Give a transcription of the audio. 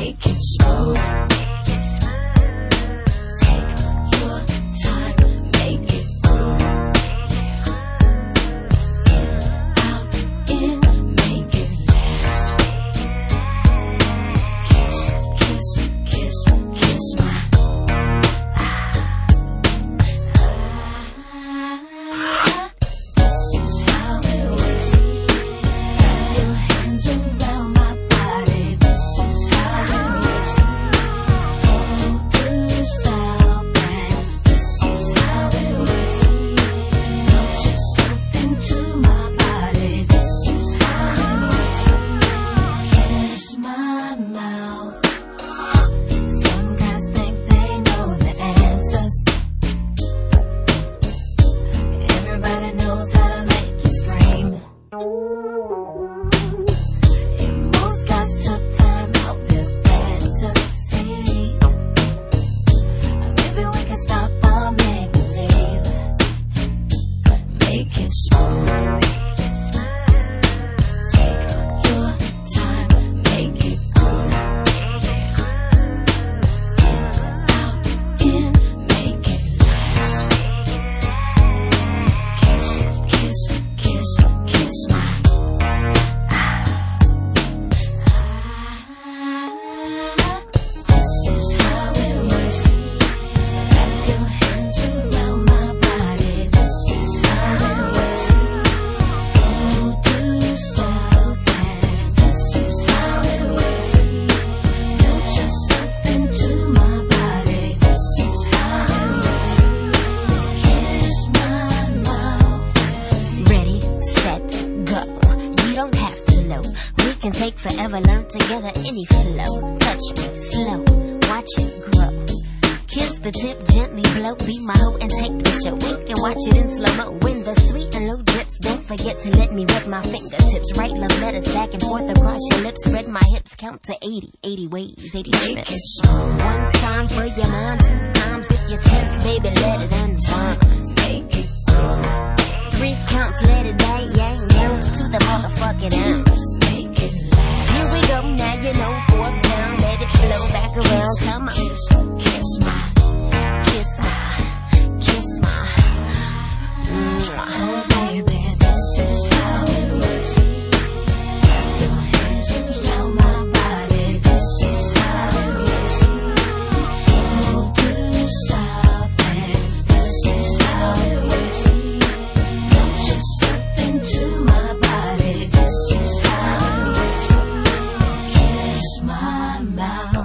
make it smooth. Take your time, make it move. Out in, make it last. Kiss, kiss, kiss, kiss my. This is how it works. Wrap your hands around my body. This is how it works. Hold to yourself, and this is how it works. Put yourself into my body. This is how it works. Kiss my mouth. Some guys think they know the answers. Everybody knows how to make you scream. Most guys took time out their fantasy. Maybe we can stop our make believe. Make it smooth. Take your time, make it move. Out in, make it last. Kiss, kiss, kiss, kiss my. This is how it works. Wrap your hands around my body. This is how it works. Hold to yourself, and this is how it works. Put yourself into my body. This is how it works. Kiss my mouth. Ready, set, go. You don't have to know. We can take forever, learn together any flow. Touch me slow, watch it grow. Kiss the tip, gently blow. Be my hoe and take the show. We can watch it in slow mo. When the sweet and low drips, don't forget to let me rub my fingertips. Write love letters back and forth across your lips. Spread my hips, count to 80. 80 ways, 80 Make it trips. smooth. One time for your mind, 2 times if you chance, baby, let it unwind. Make it move. 3 counts, let it die, yang, bounce to the motherfucking ounce. Make it last. Here we go, now you know, 4th down, let it flow back around, come on. Kiss, kiss my. Kiss my, kiss my. Mwah. Oh baby, this is how it works. Wrap your hands around my body. This is how it works. Hold to yourself, and this is how it works. Put yourself into my body. This is how it works. Kiss my mouth.